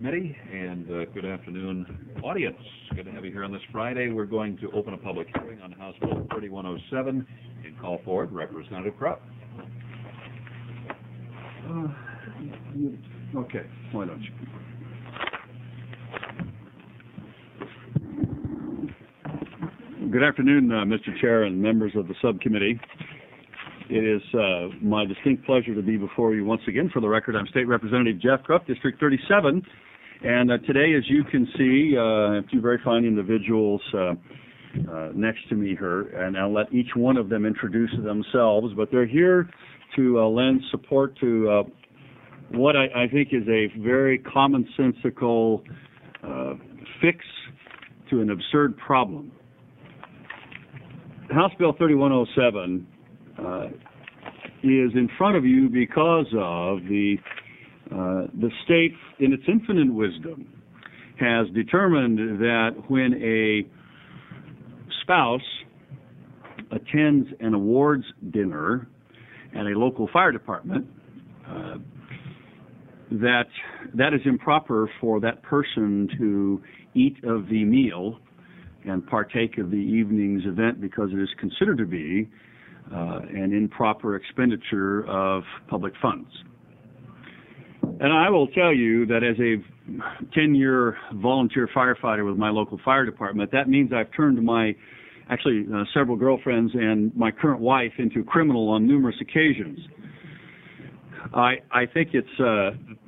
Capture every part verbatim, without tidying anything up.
subcommittee, and uh, good afternoon, audience. Good to have you here on this Friday. We're going to open a public hearing on House Bill thirty-one oh seven and call forward Representative Krupp. Uh, you, okay, why don't you? Good afternoon, uh, Mister Chair and members of the subcommittee. It is uh, my distinct pleasure to be before you once again. For the record, I'm State Representative Jeff Krupp, District thirty-seven, and uh, today, as you can see, uh, I have two very fine individuals uh, uh, next to me here, and I'll let each one of them introduce themselves, but they're here to uh, lend support to uh, what I, I think is a very commonsensical uh, fix to an absurd problem. House Bill thirty-one oh seven uh, is in front of you because of the uh, the state, in its infinite wisdom, has determined that when a spouse attends an awards dinner at a local fire department, uh, that that is improper for that person to eat of the meal and partake of the evening's event because it is considered to be uh, an improper expenditure of public funds. And I will tell you that as a ten-year volunteer firefighter with my local fire department, that means I've turned my, actually uh, several girlfriends and my current wife into a criminal on numerous occasions. I, I think it's uh,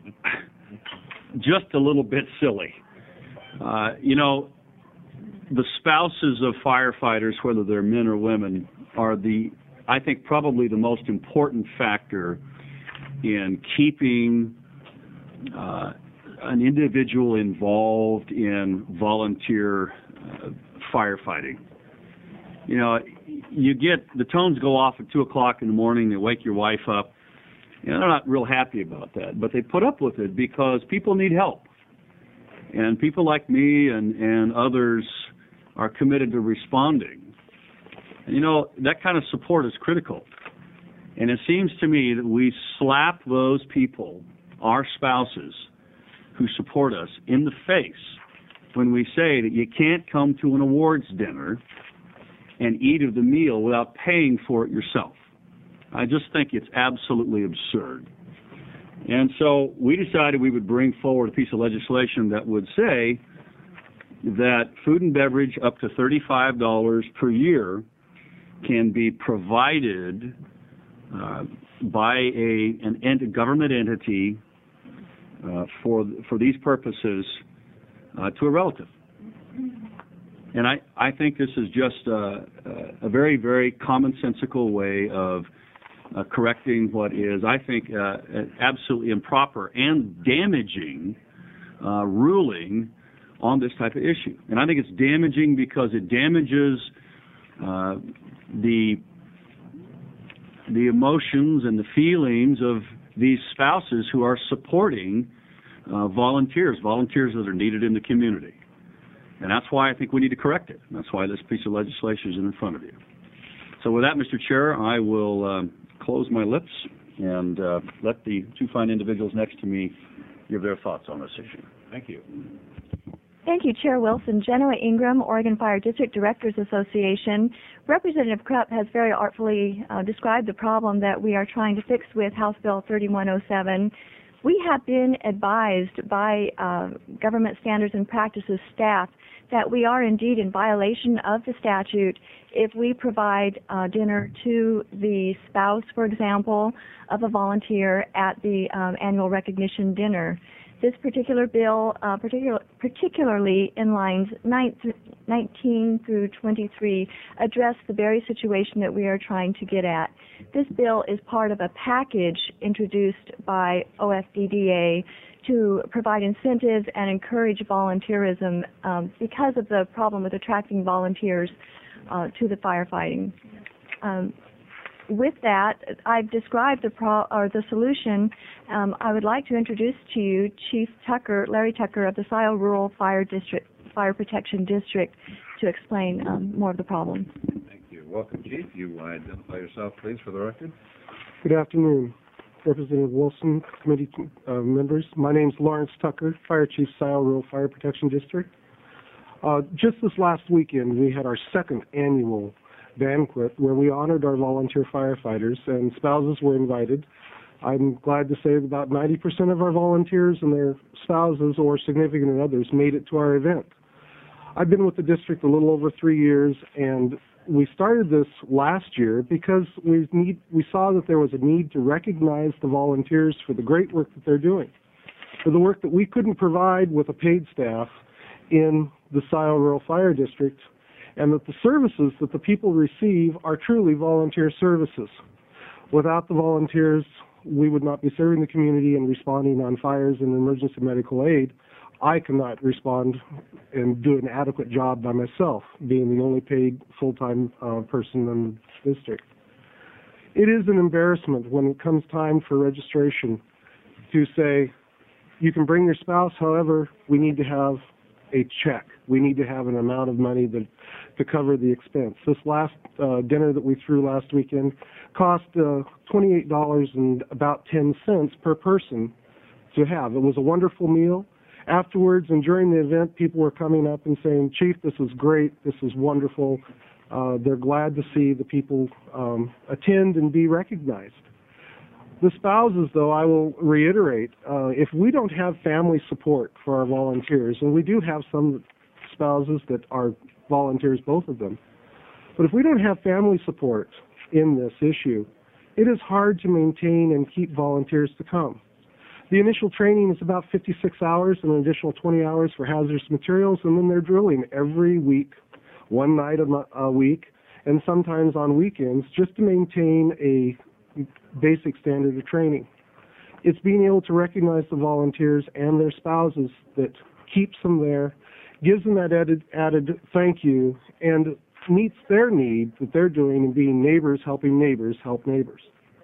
just a little bit silly. Uh, you know, the spouses of firefighters, whether they're men or women, are the, I think, probably the most important factor in keeping uh, an individual involved in volunteer uh, firefighting. You know, you get, the tones go off at two o'clock in the morning, they wake your wife up, and they're not real happy about that, but they put up with it because people need help. And people like me and, and others are committed to responding. And, you know, that kind of support is critical. And it seems to me that we slap those people, our spouses, who support us, in the face when we say that you can't come to an awards dinner and eat of the meal without paying for it yourself. I just think it's absolutely absurd. And so we decided we would bring forward a piece of legislation that would say that food and beverage up to thirty-five dollars per year can be provided uh, by a an ent- government entity uh, for for these purposes uh, to a relative. And I, I think this is just uh, a very, very commonsensical way of uh, correcting what is, I think, uh, absolutely improper and damaging uh, ruling on this type of issue. And I think it's damaging because it damages uh, the the emotions and the feelings of these spouses who are supporting uh, volunteers, volunteers that are needed in the community. And that's why I think we need to correct it. And that's why this piece of legislation is in front of you. So with that, Mister Chair, I will uh, close my lips and uh, let the two fine individuals next to me give their thoughts on this issue. Thank you. Thank you, Chair Wilson. Genoa Ingram, Oregon Fire District Directors Association. Representative Krupp has very artfully uh, described the problem that we are trying to fix with House Bill thirty-one oh seven. We have been advised by uh, Government Standards and Practices staff that we are indeed in violation of the statute if we provide uh, dinner to the spouse, for example, of a volunteer at the um, annual recognition dinner. This particular bill, uh, particular, particularly in lines nineteen through twenty-three, address the very situation that we are trying to get at. This bill is part of a package introduced by O F D D A to provide incentives and encourage volunteerism um, because of the problem with attracting volunteers uh, to the firefighting. Um, With that, I've described the pro or the solution. Um, I would like to introduce to you Chief Tucker, Larry Tucker of the Scioto Rural Fire District, Fire Protection District, to explain um, more of the problem. Thank you. Welcome, Chief. You identify yourself, please, for the record. Good afternoon. Representative Wilson, committee uh, members. My name is Lawrence Tucker, Fire Chief, Scioto Rural Fire Protection District. Uh, just this last weekend, we had our second annual banquet where we honored our volunteer firefighters, and spouses were invited. I'm glad to say that about ninety percent of our volunteers and their spouses or significant others made it to our event. I've been with the district a little over three years, and we started this last year because we need we saw that there was a need to recognize the volunteers for the great work that they're doing, for the work that we couldn't provide with a paid staff in the Scioto Rural Fire District, and that the services that the people receive are truly volunteer services. Without the volunteers, we would not be serving the community and responding on fires and emergency medical aid. I cannot respond and do an adequate job by myself, being the only paid full-time uh, person in the district. It is an embarrassment when it comes time for registration to say, you can bring your spouse, however, we need to have a check. We need to have an amount of money that, to cover the expense. This last uh, dinner that we threw last weekend cost uh, twenty-eight dollars and about ten cents per person to have. It was a wonderful meal. Afterwards and during the event, people were coming up and saying, Chief, this is great, this is wonderful. Uh, they're glad to see the people um, attend and be recognized. The spouses, though, I will reiterate, uh, if we don't have family support for our volunteers, and we do have some spouses that are volunteers, both of them, but if we don't have family support in this issue, it is hard to maintain and keep volunteers to come. The initial training is about fifty-six hours and an additional twenty hours for hazardous materials, and then they're drilling every week, one night a, a week, and sometimes on weekends, just to maintain a basic standard of training. It's being able to recognize the volunteers and their spouses that keeps them there, gives them that added, added thank you, and meets their need that they're doing in being neighbors helping neighbors help neighbors.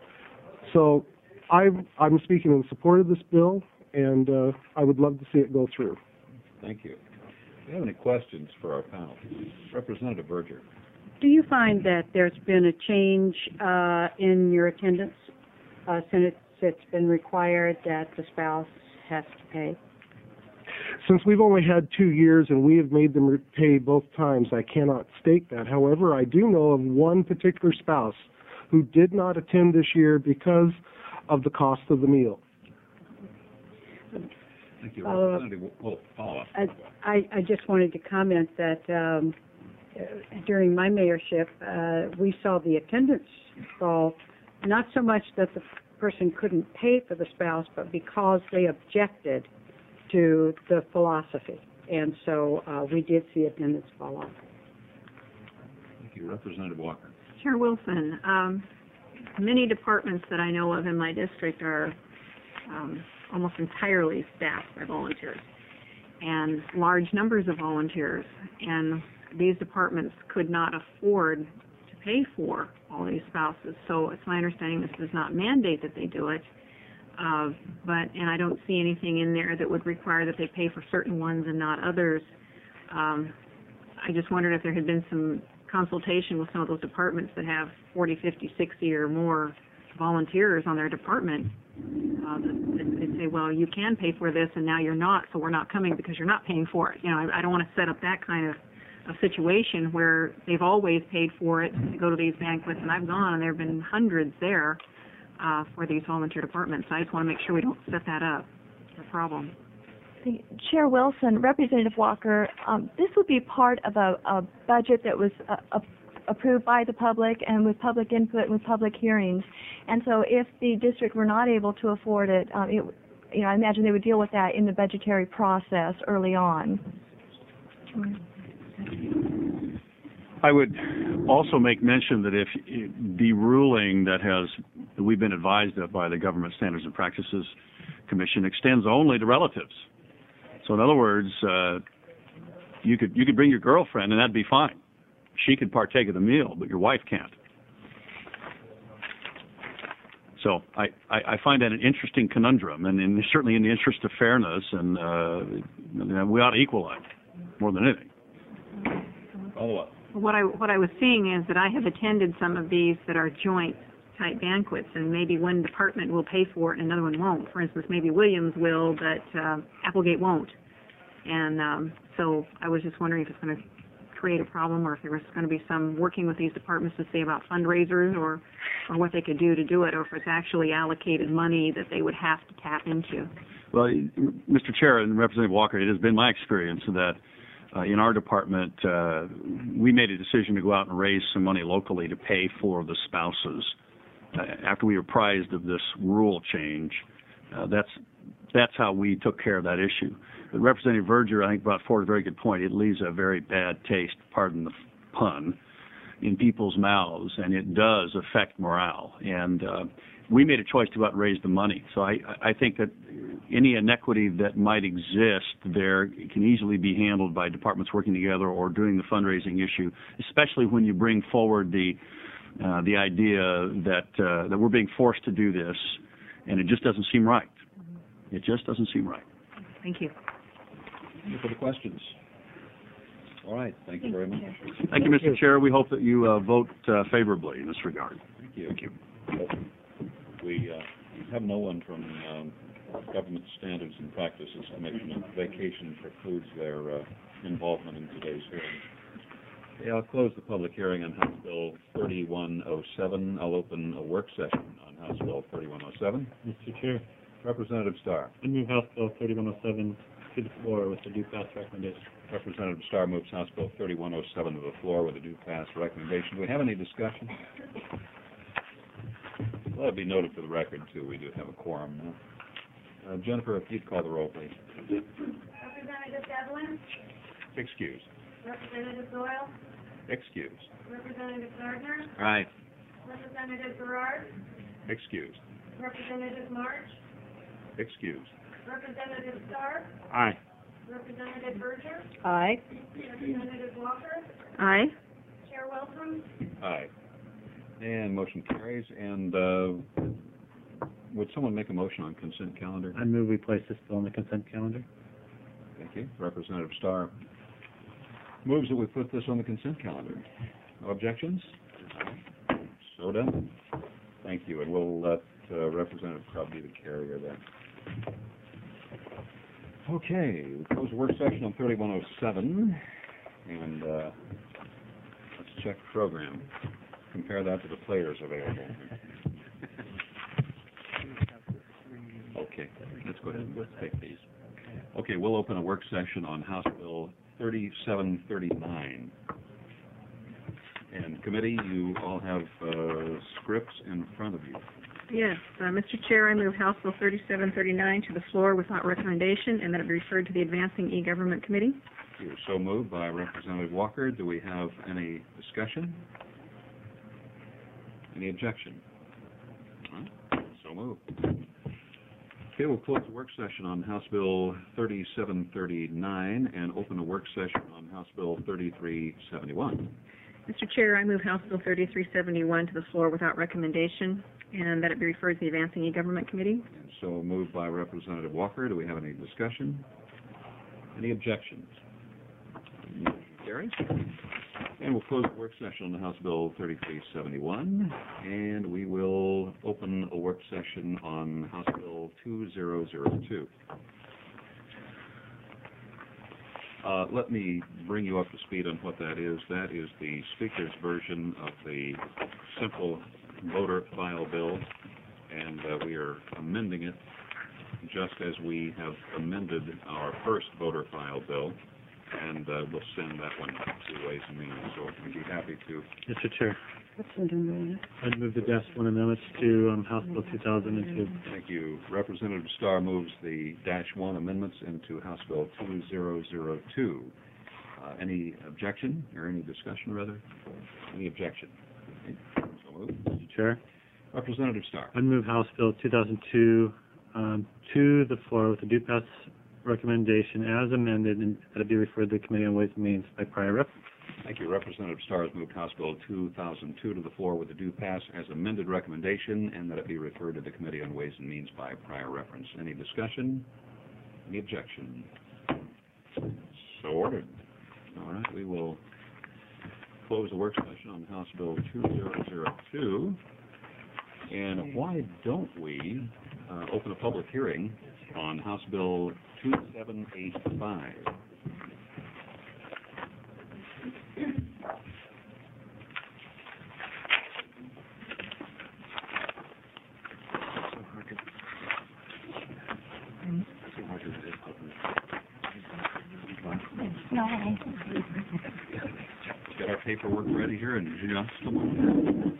So I'm, I'm speaking in support of this bill, and uh, I would love to see it go through. Thank you. Do you have any questions for our panel? Representative Berger. Do you find that there's been a change uh, in your attendance uh, since it's been required that the spouse has to pay? Since we've only had two years and we have made them pay both times, I cannot state that. However, I do know of one particular spouse who did not attend this year because of the cost of the meal. Thank you. Uh, Representative Wolf, follow up. I, I just wanted to comment that um, during my mayorship, uh, we saw the attendance fall, not so much that the person couldn't pay for the spouse, but because they objected to the philosophy. And so uh, we did see attendance fall off. Thank you. Representative Walker. Chair Wilson, um, many departments that I know of in my district are um, almost entirely staffed by volunteers, and large numbers of volunteers, and these departments could not afford to pay for all these spouses. So it's my understanding this does not mandate that they do it, uh, but and I don't see anything in there that would require that they pay for certain ones and not others. Um, I just wondered if there had been some consultation with some of those departments that have forty, fifty, sixty or more volunteers on their department. Uh, that they'd say, well, you can pay for this and now you're not, so we're not coming because you're not paying for it. You know, I, I don't want to set up that kind of a situation where they've always paid for it to go to these banquets, and I've gone and there have been hundreds there uh, for these volunteer departments. So I just want to make sure we don't set that up. It's a problem. Chair Wilson, Representative Walker, um, this would be part of a, a budget that was uh, a, approved by the public and with public input and with public hearings. And so if the district were not able to afford it, um, it you know, I imagine they would deal with that in the budgetary process early on. I would also make mention that if the ruling that has that we've been advised of by the Government Standards and Practices Commission extends only to relatives. So in other words, uh, you could you could bring your girlfriend and that'd be fine. She could partake of the meal, but your wife can't. So I, I, I find that an interesting conundrum, and in, certainly in the interest of fairness, and uh, we ought to equalize more than anything. Follow up. What I what I was seeing is that I have attended some of these that are joint type banquets, and maybe one department will pay for it and another one won't. For instance, maybe Williams will, but uh, Applegate won't. And um, so I was just wondering if it's going to create a problem, or if there was going to be some working with these departments to say about fundraisers, or or what they could do to do it, or if it's actually allocated money that they would have to tap into. Well, Mister Chair and Representative Walker, it has been my experience that uh, in our department, uh, we made a decision to go out and raise some money locally to pay for the spouses. Uh, after we were apprised of this rule change, uh, that's that's how we took care of that issue. But Representative Verger, I think, brought forward a very good point. It leaves a very bad taste, pardon the pun, in people's mouths, and it does affect morale. And uh, we made a choice to go out and raise the money. So I, I think that any inequity that might exist there can easily be handled by departments working together or doing the fundraising issue, especially when you bring forward the uh, the idea that uh, that we're being forced to do this, and it just doesn't seem right. It just doesn't seem right. Thank you. Any further questions? All right, thank you very much. Thank you, Mister Chair. We hope that you uh, vote uh, favorably in this regard. Thank you. Thank you. We uh, have no one from um, Government Standards and Practices Commission. Vacation precludes their uh, involvement in today's hearing. Okay, I'll close the public hearing on House Bill thirty-one oh seven. I'll open a work session on House Bill thirty-one oh seven. Mister Chair, Representative Starr. I move House Bill thirty-one oh seven to the floor with a due pass recommendation. Representative Starr moves House Bill thirty-one oh seven to the floor with a due pass recommendation. Do we have any discussion? Let it be noted for the record, too, we do have a quorum now. Uh, Jennifer, if you'd call the roll, please. Representative Devlin? Excused. Representative Doyle? Excused. Representative Gardner? Aye. Representative Gerard? Excused. Representative March? Excused. Representative Starr? Aye. Representative Berger? Aye. Representative Walker? Aye. Chair Wilson? Aye. And motion carries. And uh, would someone make a motion on consent calendar? I move we place this bill on the consent calendar. Thank you. Representative Starr moves that we put this on the consent calendar. No objections? So done. Thank you. And we'll let uh, Representative Crubb be the carrier then. Okay, we close the work session on thirty-one oh seven, and uh, let's check the program. Compare that to the players available. Okay, let's go ahead and let's take these. Okay, we'll open a work session on House Bill thirty-seven thirty-nine. And committee, you all have uh, scripts in front of you. Yes, uh, Mister Chair, I move House Bill thirty-seven thirty-nine to the floor without recommendation, and that it be referred to the Advancing E-Government Committee. You are so moved by Representative Walker. Do we have any discussion? Any objection? All right, so moved. Okay, we'll close the work session on House Bill thirty-seven thirty-nine and open a work session on House Bill thirty-three seventy-one. Mister Chair, I move House Bill thirty-three seventy-one to the floor without recommendation, and that it be referred to the Advancing E-Government Committee. And so moved by Representative Walker. Do we have any discussion? Any objections? Motion carries. And we'll close the work session on House Bill thirty-three seventy-one, and we will open a work session on House Bill two thousand two. Uh, let me bring you up to speed on what that is. That is the Speaker's version of the simple voter file bill, and uh, we are amending it just as we have amended our first voter file bill, and uh, we'll send that one to Ways and Means. So we'd be happy to. Mister Chair, I I'd move the dash one amendments to um, House Bill two thousand two. Thank you. Representative Starr moves the dash one amendments into House Bill two thousand two. Uh, any objection or any discussion, rather? Any objection? Okay. So moved. Mister Chair, Representative Starr. I'd move House Bill two thousand two um, to the floor with a due pass recommendation as amended, and that it be referred to the Committee on Ways and Means by prior reference. Thank you. Representative Starr has moved House Bill two thousand two to the floor with a due pass as amended recommendation, and that it be referred to the Committee on Ways and Means by prior reference. Any discussion? Any objection? So ordered. All right, we will close the work session on House Bill two thousand two. And why don't we uh, open a public hearing on House Bill two seven eight five? Got our paperwork ready here, and you know, come on.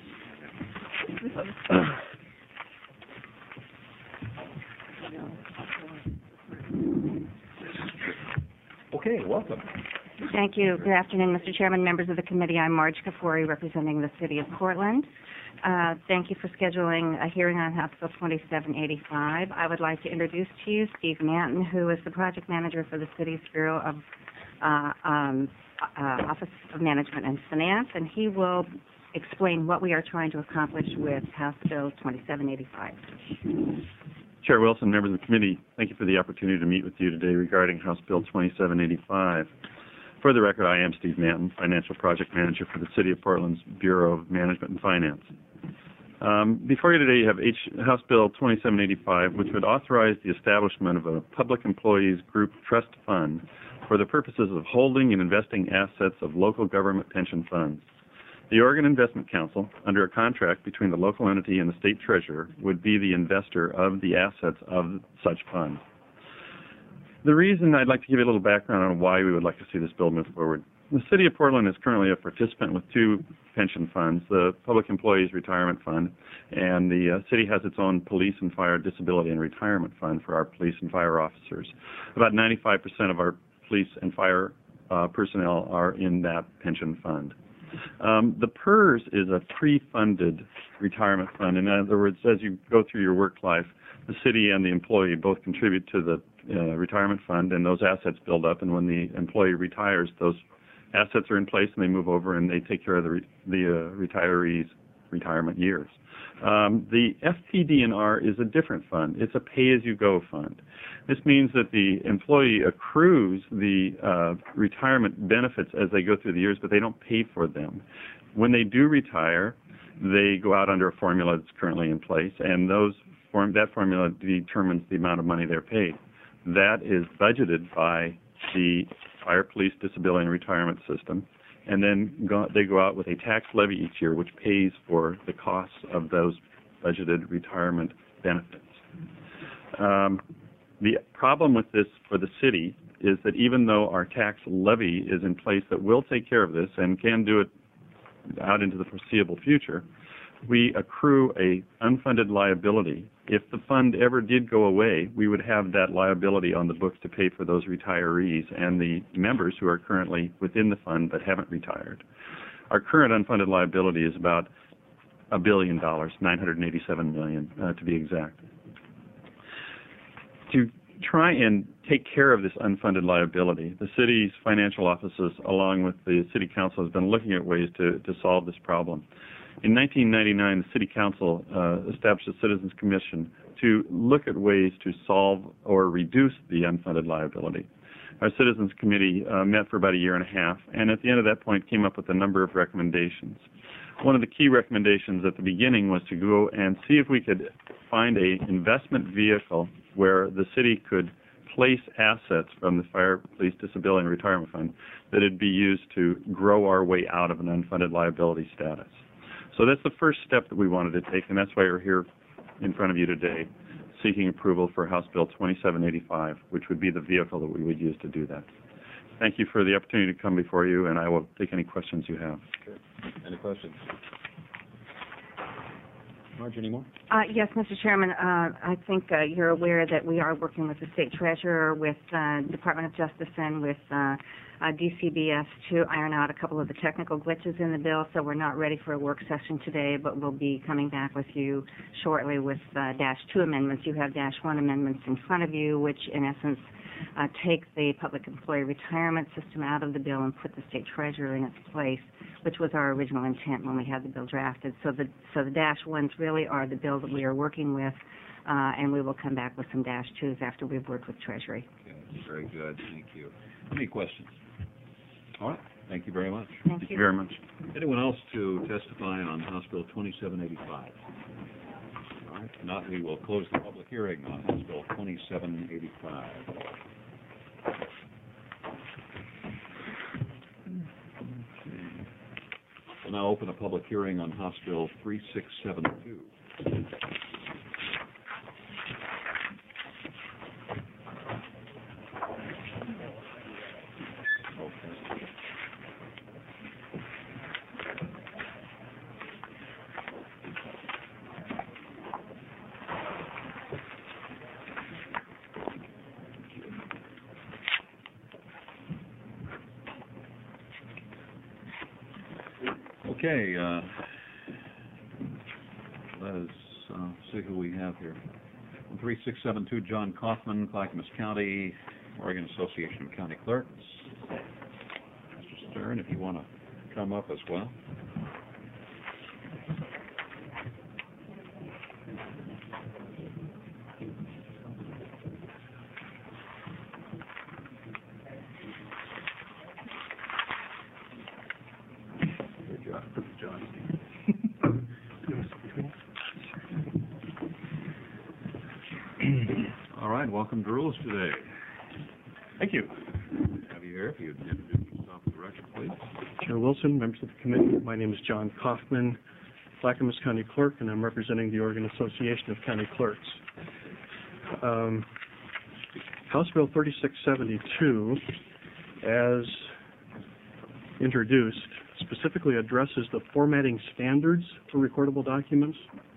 Okay, welcome. Thank you. Good afternoon, Mister Chairman, members of the committee. I'm Marge Kafori, representing the City of Portland. Uh, thank you for scheduling a hearing on House Bill twenty-seven eighty-five. I would like to introduce to you Steve Manton, who is the project manager for the city's Bureau of uh, um, uh, Office of Management and Finance, and he will explain what we are trying to accomplish with House Bill twenty-seven eighty-five. Chair Wilson, members of the committee, thank you for the opportunity to meet with you today regarding House Bill twenty-seven eighty-five. For the record, I am Steve Manton, Financial Project Manager for the City of Portland's Bureau of Management and Finance. Um, before you today, you have H House Bill twenty-seven eighty-five, which would authorize the establishment of a Public Employees Group Trust Fund for the purposes of holding and investing assets of local government pension funds. The Oregon Investment Council, under a contract between the local entity and the state treasurer, would be the investor of the assets of such funds. The reason I'd like to give you a little background on why we would like to see this bill move forward. The City of Portland is currently a participant with two pension funds, the Public Employees Retirement Fund, and the uh, city has its own Police and Fire Disability and Retirement Fund for our police and fire officers. About ninety-five percent of our police and fire uh, personnel are in that pension fund. Um, the P E R S is a pre-funded retirement fund. In other words, as you go through your work life, the city and the employee both contribute to the uh, retirement fund, and those assets build up. And when the employee retires, those assets are in place, and they move over and they take care of the, re the uh, retirees' retirement years. Um, the F P D and R is a different fund. It's a pay-as-you-go fund. This means that the employee accrues the uh, retirement benefits as they go through the years, but they don't pay for them. When they do retire, they go out under a formula that's currently in place, and those form, that formula determines the amount of money they're paid. That is budgeted by the Fire, Police, Disability, and Retirement System, and then go, they go out with a tax levy each year, which pays for the costs of those budgeted retirement benefits. Um, the problem with this for the city is that even though our tax levy is in place that will take care of this and can do it out into the foreseeable future, we accrue a unfunded liability. If the fund ever did go away, we would have that liability on the books to pay for those retirees and the members who are currently within the fund but haven't retired. Our current unfunded liability is about a billion dollars, nine hundred eighty-seven million uh, to be exact. To try and take care of this unfunded liability, the city's financial offices, along with the city council, has been looking at ways to, to solve this problem. In nineteen ninety-nine, the City Council uh, established a Citizens Commission to look at ways to solve or reduce the unfunded liability. Our Citizens Committee uh, met for about a year and a half, and at the end of that point came up with a number of recommendations. One of the key recommendations at the beginning was to go and see if we could find an investment vehicle where the city could place assets from the Fire, Police, Disability, and Retirement Fund that would be used to grow our way out of an unfunded liability status. So that's the first step that we wanted to take, and that's why we're here in front of you today, seeking approval for House Bill twenty-seven eighty-five, which would be the vehicle that we would use to do that. Thank you for the opportunity to come before you, and I will take any questions you have. Sure. Any questions? Marge, any more? Uh, yes, Mister Chairman, uh, I think uh, you're aware that we are working with the State Treasurer, with uh, Department of Justice, and with uh, uh, D C B S to iron out a couple of the technical glitches in the bill, so we're not ready for a work session today, but we'll be coming back with you shortly with uh, dash two amendments. You have dash one amendments in front of you, which in essence uh, take the public employee retirement system out of the bill and put the State Treasurer in its place, which was our original intent when we had the bill drafted. So the, so the dash ones really are the bill that we are working with, uh, and we will come back with some dash twos after we've worked with Treasury. Okay, very good. Thank you. Any questions? All right. Thank you very much. Thank, Thank you very much. Anyone else to testify on House Bill twenty-seven eighty-five? If not, we will close the public hearing on House Bill twenty-seven eighty-five. We'll now open a public hearing on House Bill thirty-six seventy-two. Okay, uh, let us uh, see who we have here. three six seven two, John Kaufman, Clackamas County, Oregon Association of County Clerks. Mister Stern, if you want to come up as well. All right, welcome to Rules today. Thank you. Have you here? If you'd introduce yourself for the record, please. Chair Wilson, members of the committee, my name is John Kaufman, Clackamas County Clerk, and I'm representing the Oregon Association of County Clerks. Um, House Bill thirty-six seventy-two, as introduced, specifically addresses the formatting standards for recordable documents.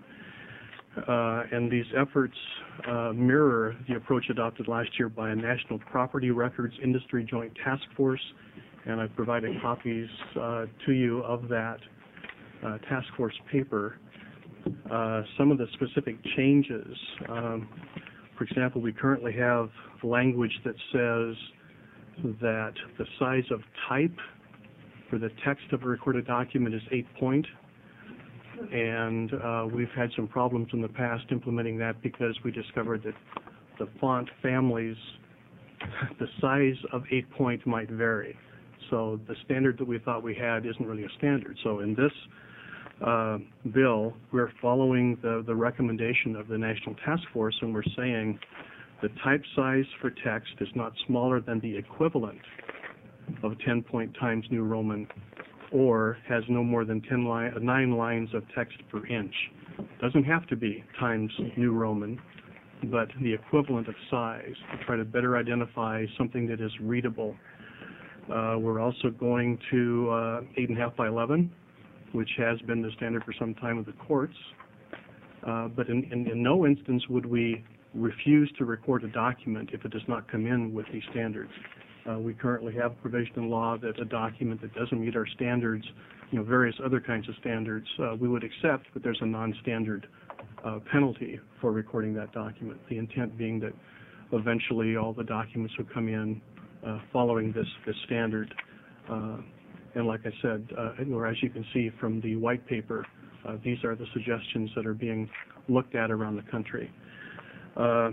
Uh, and these efforts uh, mirror the approach adopted last year by a National Property Records Industry Joint Task Force, and I've provided copies uh, to you of that uh, task force paper. Uh, some of the specific changes, um, for example, we currently have language that says that the size of type for the text of a recorded document is eight point. And uh, we've had some problems in the past implementing that because we discovered that the font families, the size of eight point might vary. So the standard that we thought we had isn't really a standard. So in this uh, bill, we're following the, the recommendation of the National Task Force, and we're saying the type size for text is not smaller than the equivalent of ten point Times New Roman, or has no more than ten li- nine lines of text per inch. Doesn't have to be Times New Roman, but the equivalent of size to try to better identify something that is readable. Uh, we're also going to uh, eight and a half by eleven, which has been the standard for some time with the courts. Uh, but in, in, in no instance would we refuse to record a document if it does not come in with these standards. Uh, we currently have provision in law that a document that doesn't meet our standards, you know, various other kinds of standards, uh, we would accept, but there's a non-standard uh, penalty for recording that document. The intent being that eventually all the documents would come in uh, following this, this standard. Uh, and like I said, uh, or as you can see from the white paper, uh, these are the suggestions that are being looked at around the country. Uh,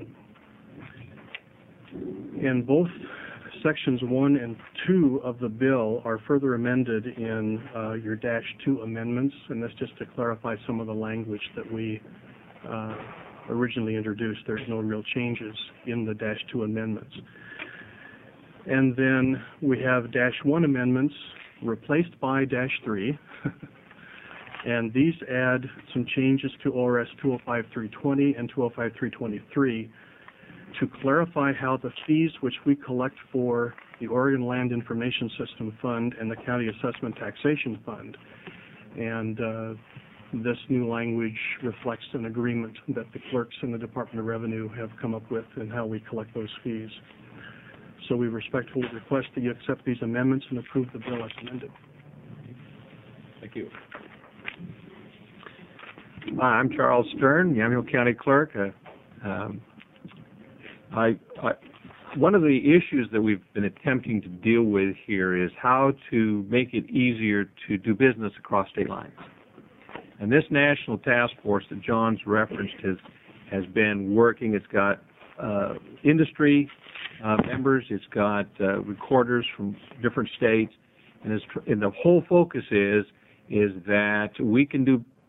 in both Sections one and two of the bill are further amended in uh, your dash two amendments, and that's just to clarify some of the language that we uh, originally introduced. There's no real changes in the dash two amendments. And then we have dash one amendments replaced by dash three, and these add some changes to O R S two oh five three twenty and two oh five three twenty-three to clarify how the fees which we collect for the Oregon Land Information System Fund and the County Assessment Taxation Fund. And uh, this new language reflects an agreement that the clerks in the Department of Revenue have come up with in how we collect those fees. So we respectfully request that you accept these amendments and approve the bill as amended. Thank you. Hi, I'm Charles Stern, Yamhill County Clerk. Uh, um, I, I, one of the issues that we've been attempting to deal with here is how to make it easier to do business across state lines. And this national task force that John's referenced has, has been working. It's got uh, industry uh, members, it's got uh, recorders from different states, and, it's, and the whole focus is, is that we can do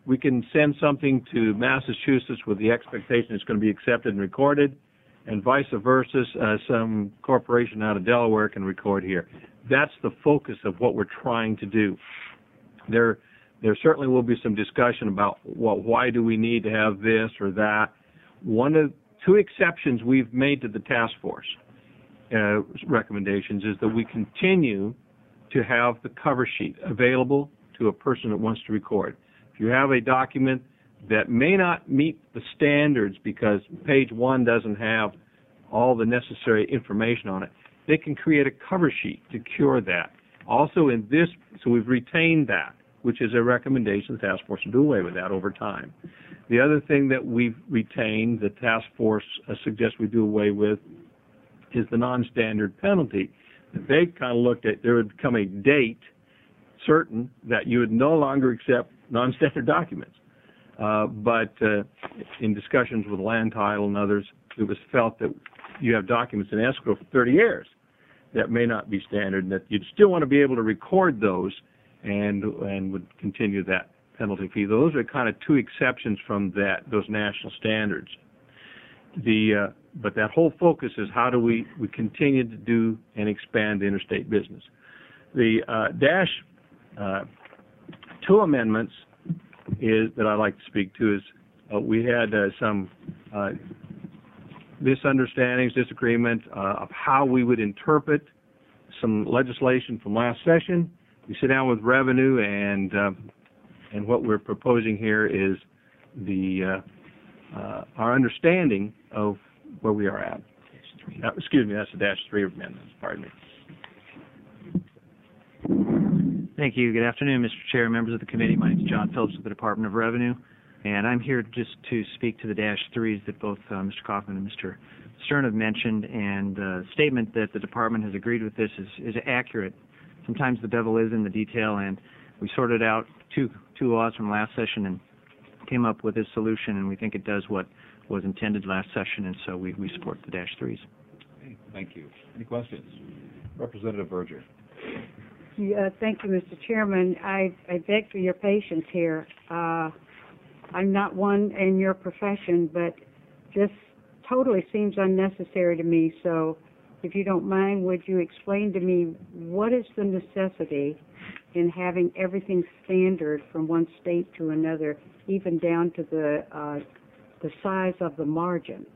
we can send something to Massachusetts with the expectation it's going to be accepted and recorded, and vice versa, uh, some corporation out of Delaware can record here. That's the focus of what we're trying to do. There, there certainly will be some discussion about, well, why do we need to have this or that. One of two exceptions we've made to the task force uh, recommendations is that we continue to have the cover sheet available to a person that wants to record. If you have a document that may not meet the standards because page one doesn't have all the necessary information on it, they can create a cover sheet to cure that. Also in this, so we've retained that, which is a recommendation. The task force will do away with that over time. The other thing that we've retained, the task force uh, suggests we do away with, is the non-standard penalty. They kind of looked at, there would come a date certain that you would no longer accept non-standard documents. Uh, but uh, in discussions with land title and others, it was felt that you have documents in escrow for thirty years that may not be standard, and that you'd still want to be able to record those and and would continue that penalty fee. Those are kind of two exceptions from that those national standards. The uh, but that whole focus is how do we, we continue to do and expand interstate business. The uh, dash uh, two amendments is that I'd like to speak to is uh, we had uh, some uh, misunderstandings, disagreement uh, of how we would interpret some legislation from last session. We sit down with revenue, and uh, and what we're proposing here is the uh, uh, our understanding of where we are at. Uh, excuse me, that's the dash three amendments. Pardon me. Thank you. Good afternoon, Mister Chair, members of the committee. My name is John Phillips with the Department of Revenue, and I'm here just to speak to the dash threes that both uh, Mister Kaufman and Mister Stern have mentioned, and the uh, statement that the department has agreed with this is, is accurate. Sometimes the devil is in the detail, and we sorted out two two laws from last session and came up with this solution, and we think it does what was intended last session, and so we, we support the dash threes. Okay, thank you. Any questions? Representative Berger. Yeah, thank you, Mister Chairman. I, I beg for your patience here. Uh, I'm not one in your profession, but this totally seems unnecessary to me. So if you don't mind, would you explain to me what is the necessity in having everything standard from one state to another, even down to the, uh, the size of the margin?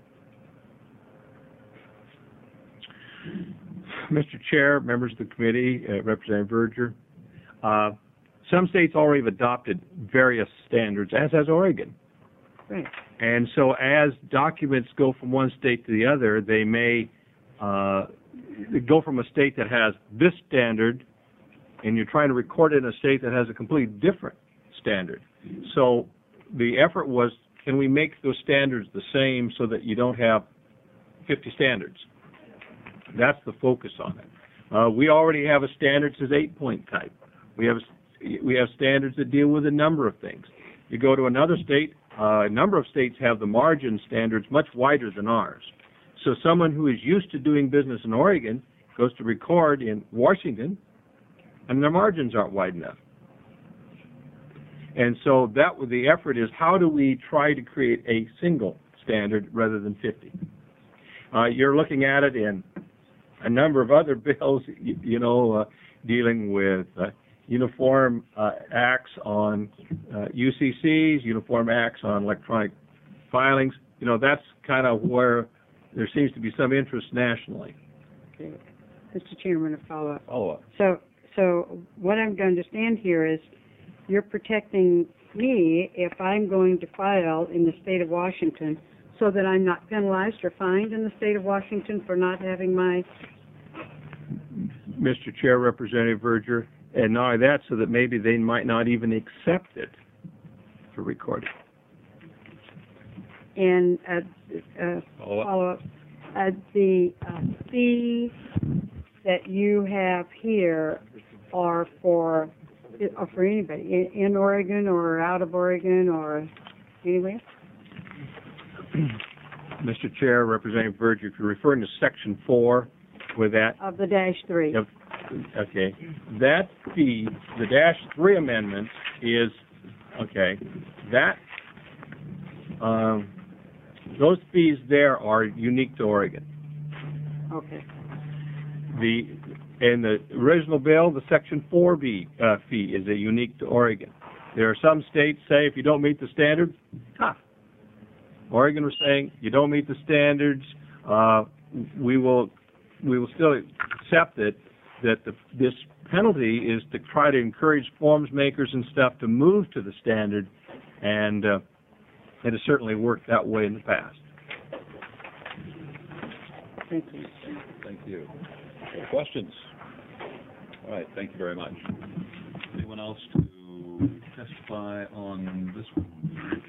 Mister Chair, members of the committee, uh, Representative Berger, uh, some states already have adopted various standards, as has Oregon. Right. And so as documents go from one state to the other, they may uh, go from a state that has this standard, and you're trying to record it in a state that has a completely different standard. So the effort was, can we make those standards the same so that you don't have fifty standards? That's the focus on it. Uh, we already have a standard that says eight-point type. We have we have standards that deal with a number of things. You go to another state, uh, a number of states have the margin standards much wider than ours. So someone who is used to doing business in Oregon goes to record in Washington, and their margins aren't wide enough. And so that the effort is, how do we try to create a single standard rather than fifty? Uh, you're looking at it in a number of other bills, you, you know, uh, dealing with uh, uniform uh, acts on uh, U C Cs, uniform acts on electronic filings. You know, that's kind of where there seems to be some interest nationally. Okay. Mister Chairman, a follow-up. Follow-up. So, so what I'm going to understand here is you're protecting me if I'm going to file in the state of Washington, so that I'm not penalized or fined in the state of Washington for not having my... Mister Chair, Representative Berger, and not only that, so that maybe they might not even accept it for recording. And uh, uh, Follow-up. follow-up, uh, the uh, fees that you have here are for are for anybody in, in Oregon or out of Oregon or anywhere? Mister Chair, Representative Berger, if you're referring to Section four with that... Of the dash three. Okay. That fee, the dash three amendment, is Okay, that, um, those fees there are unique to Oregon. Okay. The, in the original bill, the Section four B uh, fee is a unique to Oregon. There are some states say if you don't meet the standards, ha. Oregon was saying you don't meet the standards, uh, we will we will still accept it. That the, this penalty is to try to encourage forms makers and stuff to move to the standard, and uh, it has certainly worked that way in the past. Thank you. Thank you. Any questions? All right, thank you very much. Anyone else to testify on this one?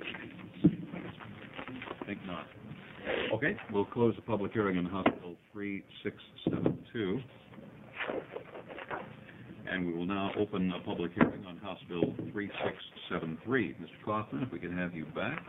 I think not. Okay, we'll close the public hearing on House Bill three six seven two. And we will now open a public hearing on House Bill three six seven three. Mister Kaufman, if we can have you back.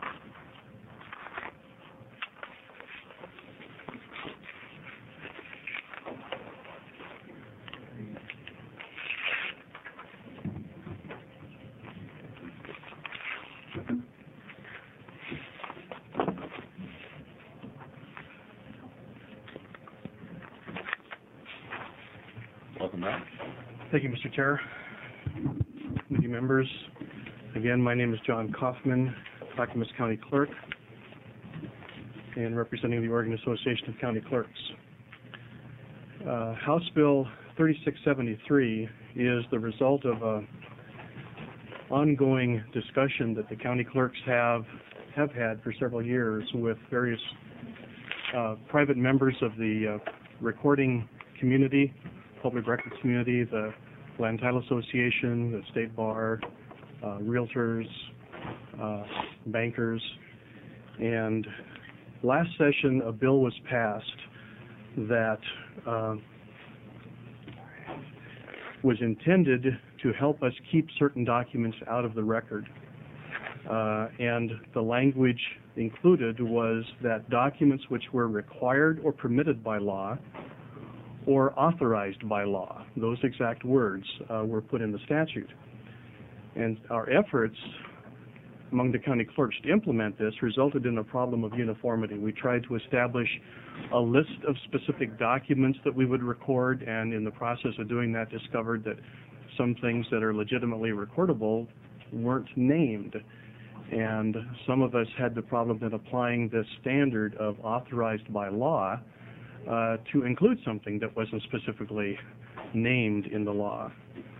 Welcome back. Thank you, Mister Chair. Committee members, again, my name is John Kaufman, Clackamas County Clerk, and representing the Oregon Association of County Clerks. Uh, House Bill thirty-six seventy-three is the result of a ongoing discussion that the county clerks have have had for several years with various uh, private members of the uh, recording community, public records community, the Land Title Association, the State Bar, uh, realtors, uh, bankers, and last session a bill was passed that uh, was intended to help us keep certain documents out of the record. Uh, and the language included was that documents which were required or permitted by law or authorized by law, those exact words uh, were put in the statute. And our efforts among the county clerks to implement this resulted in a problem of uniformity. We tried to establish a list of specific documents that we would record, and in the process of doing that discovered that some things that are legitimately recordable weren't named. And some of us had the problem in applying this standard of authorized by law Uh, to include something that wasn't specifically named in the law.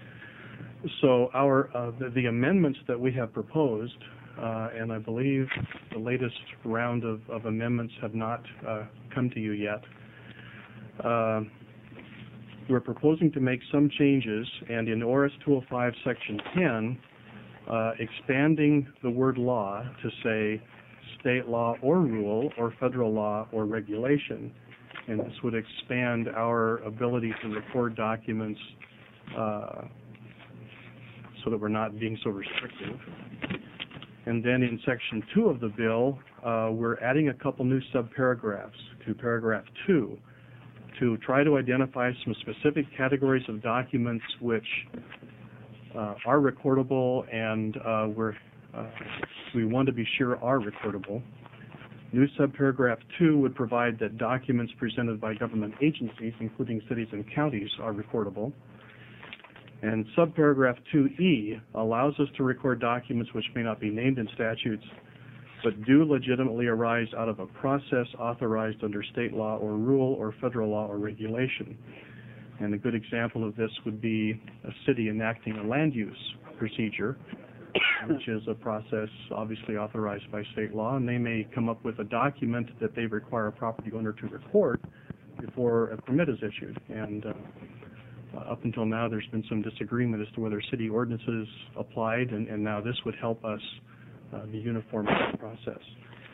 So our uh, the, the amendments that we have proposed, uh, and I believe the latest round of, of amendments have not uh, come to you yet, uh, we're proposing to make some changes, and in O R S two oh five Section ten, uh, expanding the word law to say state law or rule or federal law or regulation. And this would expand our ability to record documents uh, so that we're not being so restrictive. And then in Section two of the bill, uh, we're adding a couple new subparagraphs to paragraph two to try to identify some specific categories of documents which uh, are recordable and uh, we're, uh, we want to be sure are recordable. New subparagraph two would provide that documents presented by government agencies, including cities and counties, are recordable. And subparagraph two E allows us to record documents which may not be named in statutes, but do legitimately arise out of a process authorized under state law or rule or federal law or regulation. And a good example of this would be a city enacting a land use procedure, which is a process obviously authorized by state law, and they may come up with a document that they require a property owner to record before a permit is issued. And uh, up until now, there's been some disagreement as to whether city ordinances applied, and, and now this would help us uh, be uniform in the process.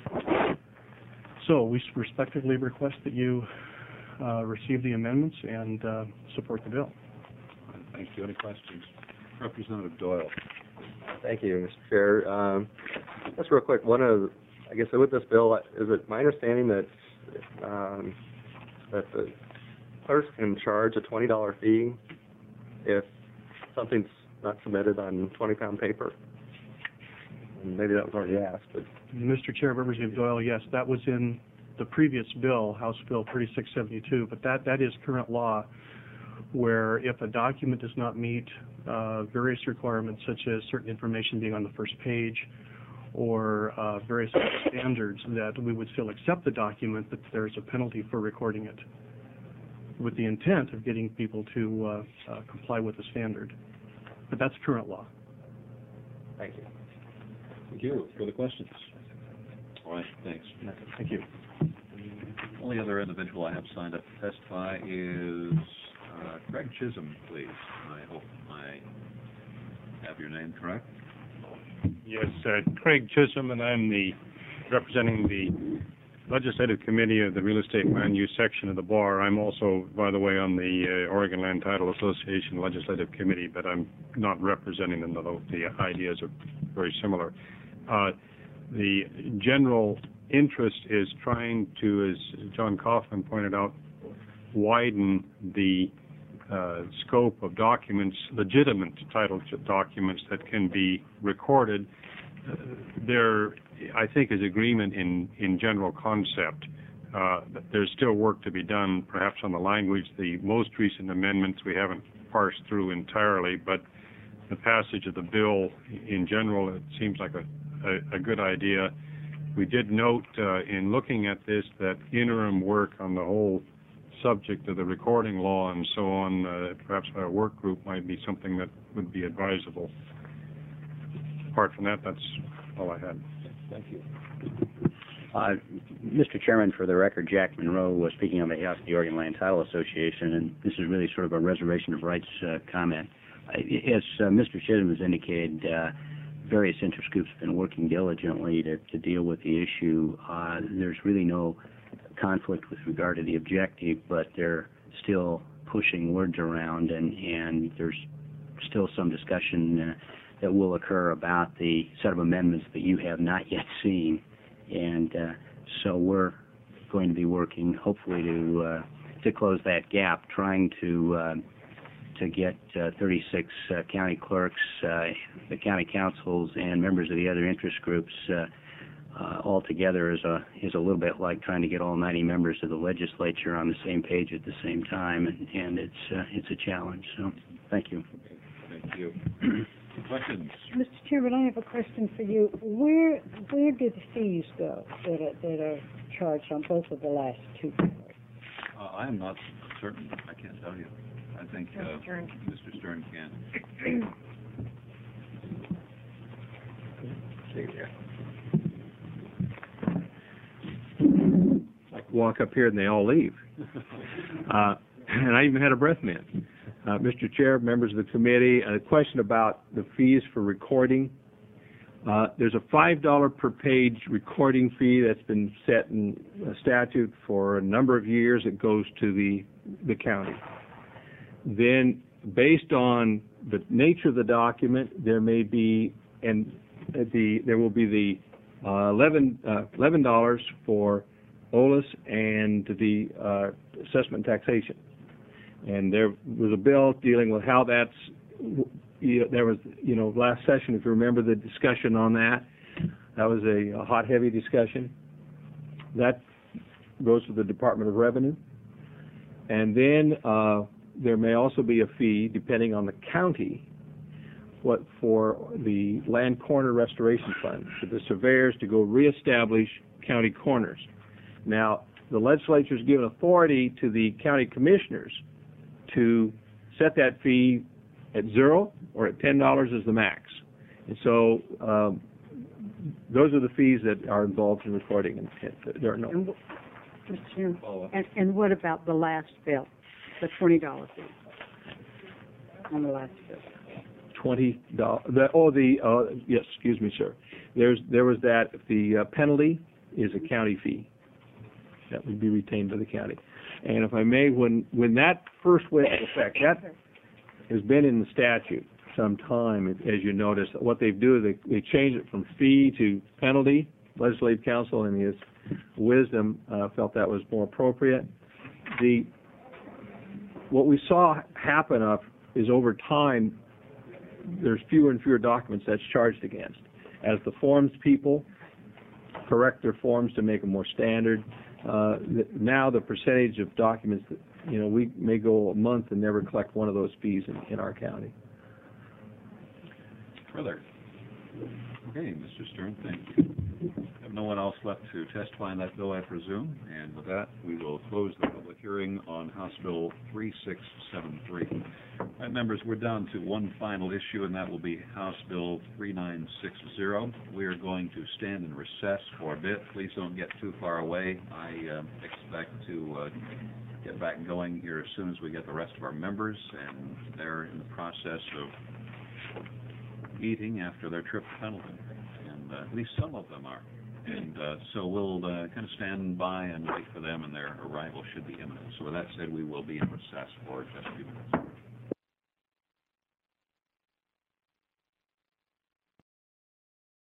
So we respectively request that you uh, receive the amendments and uh, support the bill. Thank you. Any questions? Representative Doyle. Thank you, Mister Chair. Um, just real quick, one of, I guess with this bill, is it my understanding that um, that the clerks can charge a twenty dollar fee if something's not submitted on twenty pound paper? maybe that was already asked, but Mister Chair, Representative Doyle, yes, that was in the previous bill, House Bill thirty-six seventy-two, but that, that is current law, where if a document does not meet uh, various requirements, such as certain information being on the first page, or uh, various other standards, that we would still accept the document, but there's a penalty for recording it, with the intent of getting people to uh, uh, comply with the standard. But that's current law. thank you. Thank you. Further questions? All right, thanks. Thank you. The only other individual I have signed up to testify is uh, Craig Chisholm, please. I hope I have your name correct. Yes, uh, Craig Chisholm, and I'm the representing the Legislative Committee of the Real Estate Land Use section of the Bar. I'm also, by the way, on the uh, Oregon Land Title Association Legislative Committee, but I'm not representing them, although the ideas are very similar. Uh, the general interest is trying to, as John Kaufman pointed out, widen the uh, scope of documents, legitimate title documents that can be recorded. Uh, there, I think, is agreement in, in general concept. Uh, there's still work to be done, perhaps on the language. The most recent amendments we haven't parsed through entirely, but the passage of the bill in general, it seems like a, a, a good idea. We did note uh, in looking at this that interim work on the whole subject of the recording law and so on, uh, perhaps our work group might be something that would be advisable. Apart from that, that's all I had. Thank you. Uh, Mister Chairman, for the record, Jack Monroe was speaking on behalf of the Oregon Land Title Association, and this is really sort of a reservation of rights uh, comment. Uh, as uh, Mister Chisholm has indicated, uh, various interest groups have been working diligently to, to deal with the issue. Uh, there's really no conflict with regard to the objective, but they're still pushing words around, and, and there's still some discussion uh, that will occur about the set of amendments that you have not yet seen. And uh, so we're going to be working, hopefully, to uh, to close that gap, trying to uh, to get uh, thirty-six uh, county clerks, uh, the county councils, and members of the other interest groups uh, uh, all together is a is a little bit like trying to get all ninety members of the legislature on the same page at the same time, and, and it's uh, it's a challenge. So, thank you. Thank you. Questions? Mister Chairman, I have a question for you. Where where did the fees go that are, that are charged on both of the last two? Uh, I am not certain. I can't tell you. I think uh, Mister Stern can. I walk up here and they all leave. Uh, and I even had a breath mint. Uh, Mister Chair, members of the committee, a question about the fees for recording. Uh, there's a five dollars per page recording fee that's been set in a statute for a number of years. It goes to the, the county. Then, based on the nature of the document, there may be, and the there will be the uh, eleven uh, eleven dollars for O L A S and the uh, assessment and taxation. And there was a bill dealing with how that's, you know, there was, you know, last session, if you remember the discussion on that, that was a, a hot, heavy discussion. That goes to the Department of Revenue. And then uh, there may also be a fee, depending on the county, what for the Land Corner Restoration Fund, for the surveyors to go reestablish county corners. Now, the legislature's given authority to the county commissioners to set that fee at zero or at ten dollars as the max. And so um, those are the fees that are involved in recording. And there are no. And, Mister Chairman, and, and what about the last bill, the twenty dollars fee on the last bill? twenty dollars. The, oh, the, uh, yes, excuse me, sir. There's, there was that, the uh, penalty is a county fee. That would be retained by the county. And if I may, when, when that first went into effect, that has been in the statute some time, as you notice. What they do is they, they change it from fee to penalty. Legislative Council, in his wisdom, uh, felt that was more appropriate. The, what we saw happen up is over time, there's fewer and fewer documents that's charged against. as the forms people correct their forms to make them more standard, uh, th- now the percentage of documents that, you know, we may go a month and never collect one of those fees in, in our county. Further? Okay, Mister Stern, thank you. I have no one else left to testify on that bill, I presume, and with that, we will close the public hearing on House Bill three six seven three. All right, members, we're down to one final issue, and that will be House Bill three nine six zero. We are going to stand in recess for a bit. Please don't get too far away. I uh, expect to uh, get back going here as soon as we get the rest of our members, and they're in the process of eating after their trip to Pendleton, and uh, at least some of them are. And uh, so we'll uh, kind of stand by and wait for them, and their arrival should be imminent. So with that said, we will be in recess for just a few minutes.